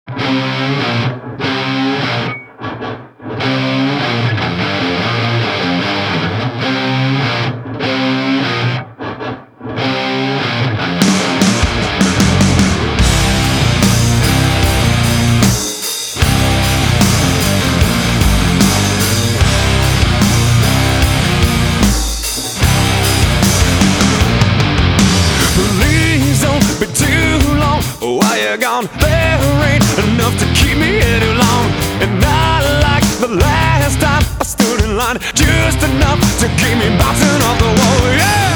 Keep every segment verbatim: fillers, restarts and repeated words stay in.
There ain't enough to keep me here too long. And not like the last time I stood in line, just enough to keep me bouncing off the wall, yeah!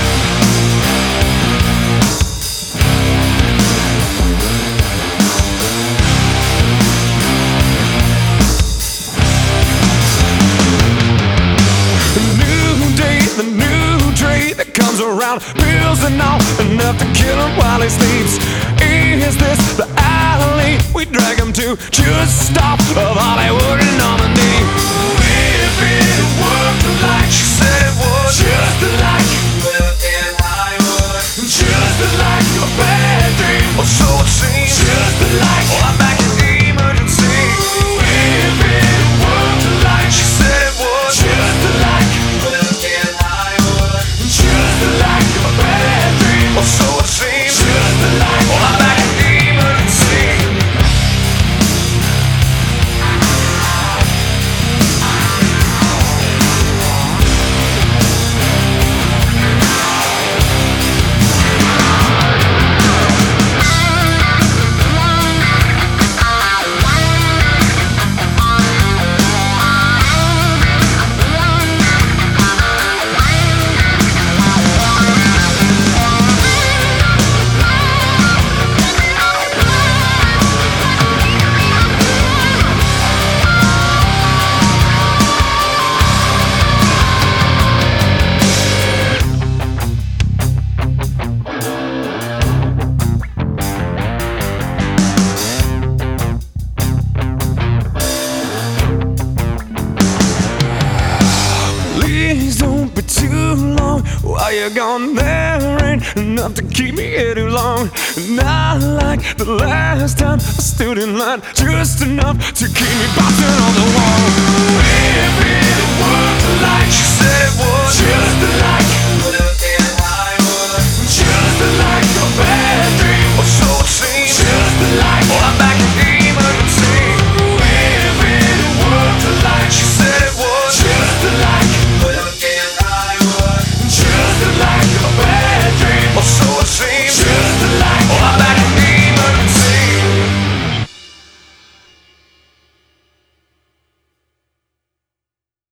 The new day, the new trade that comes around, pills and all, enough to kill him while he sleeps. Is this the alley we drag him to? Just stop of Hollywood and Normandy. If it worked like she said it would, just like you lived in Hollywood, just like a bad dream, or so it seems. Just like oh, I'm back in the emergency. If it worked like she said it would, just like you lived in Hollywood, just like a bad dream, or so it seems. Just like oh, I'm back. While you're gone, there ain't enough to keep me here too long. Not like the last time I stood in line, just enough to keep me bouncing on the wall. If it worked like she said it would, just like you lived in Hollywood, just like a bad dream, or so it seems. Just like oh, I'm back in the emergency. If it worked like she said